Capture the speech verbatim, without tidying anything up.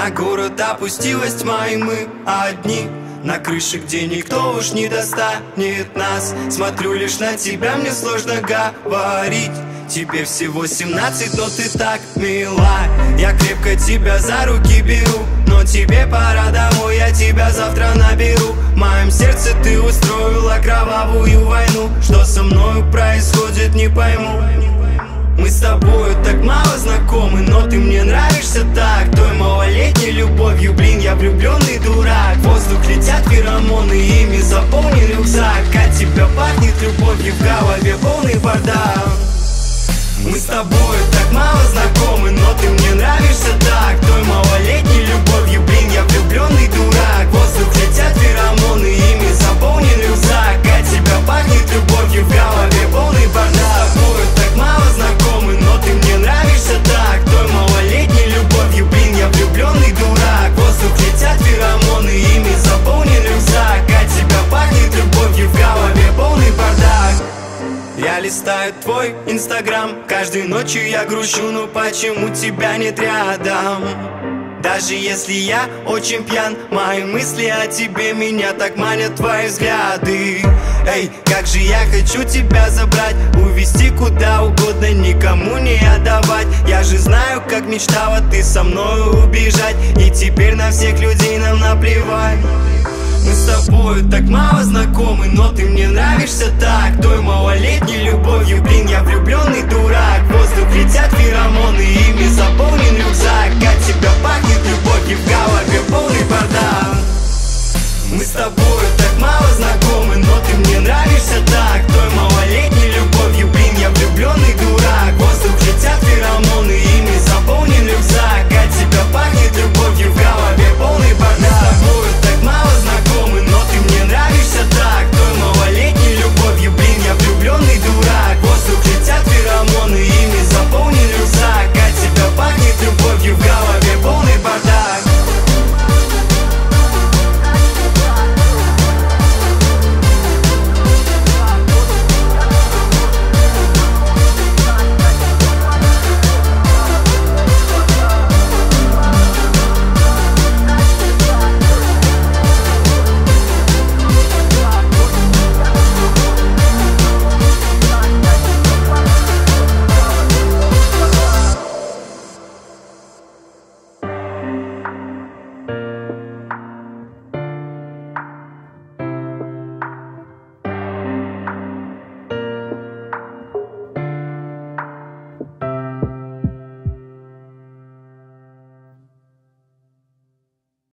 На город опустилась тьма, и мы одни на крыше, где никто уж не достанет нас. Смотрю лишь на тебя, мне сложно говорить. Тебе всего семнадцать, но ты так мила. Я крепко тебя за руки беру, но тебе пора домой, я тебя завтра наберу. В моем сердце ты устроила кровавую войну. Что со мною происходит, не пойму. Мы с тобою так мало знакомы, но ты мне нравишься так. Той малолетней любовью, блин, я влюбленный дурак. В воздух летят феромоны, ими заполнен рюкзак. От тебя пахнет любовью, в голове полный бардак. Мы с тобою так мало знакомы, но ты мне нравишься так. Той малолетней любовью, блин, я влюбленный дурак. В воздух летят феромоны, ими заполнен рюкзак. От тебя пахнет любовью, в голове полный бардак. Мы с тобою так мало знакомы, но ты мне нравишься так. Той малолетней любовью, блин, я влюбленный дурак. В воздух летят феромоны, ими заполнен рюкзак. От тебя пахнет любовью, в голове полный бардак. Я листаю твой инстаграм, каждой ночью я грущу, но почему тебя нет рядом? Даже если я очень пьян, мои мысли о тебе меня так манят твои взгляды. Эй, как же я хочу тебя забрать, увезти куда угодно, никому не отдавать. Я же знаю, как мечтала ты со мной убежать, и теперь на всех людей нам наплевать. Мы с тобою так мало знакомы, но ты мне нравишься так. Той малолетней любовью, блин, я влюбленный